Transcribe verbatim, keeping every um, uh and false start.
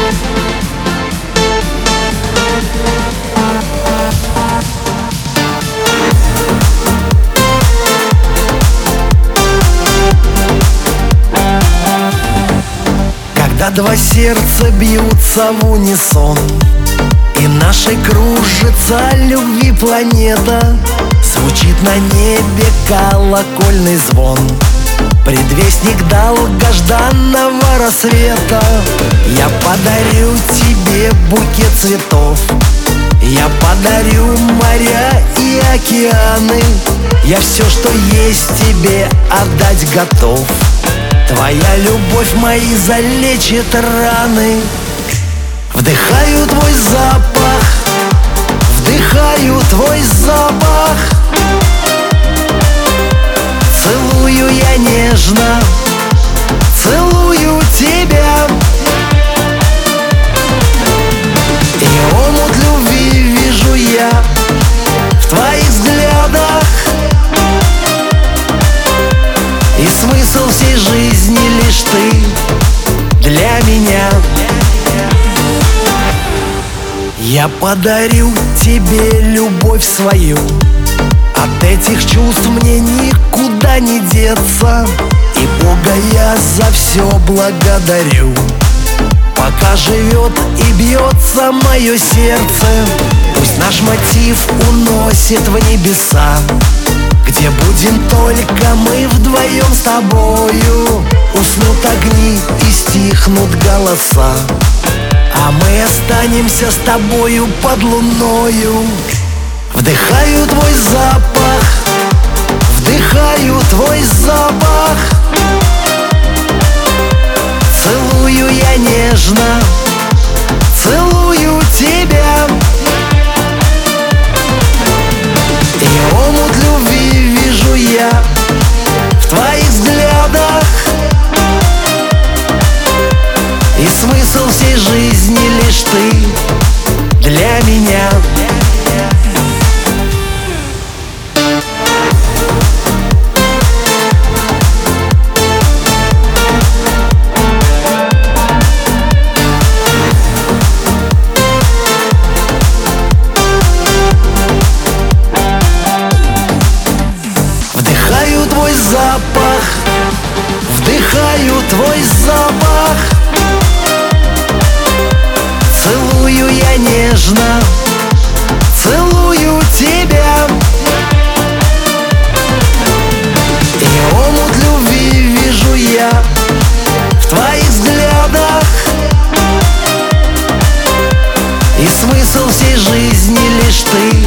Когда два сердца бьются в унисон, и нашей кружится любви планета, звучит на небе колокольный звон, предвестник долгожданного рассвета. Я подарю тебе букет цветов, я подарю моря и океаны, я все, что есть, тебе отдать готов. Твоя любовь мои залечит раны. Вдыхаю твой запах, вдыхаю твой запах, целую я нежно, целую тебя. И омут любви вижу я в твоих взглядах, и смысл всей жизни лишь ты для меня. Я подарю тебе любовь свою, от этих чувств мне никуда не деться, и Бога я за все благодарю. Пока живет и бьется мое сердце, пусть наш мотив уносит в небеса, где будем только мы вдвоем с тобою. Уснут огни и стихнут голоса, а мы останемся с тобою под луною. Вдыхаю твой запах, вдыхаю твой запах, целую я нежно, целую тебя. И омут любви вижу я в твоих взглядах, и смысл всей жизни лишь ты для меня. Вдыхаю твой запах, вдыхаю твой запах, целую я нежно, целую тебя. И омут любви вижу я в твоих взглядах, и смысл всей жизни лишь ты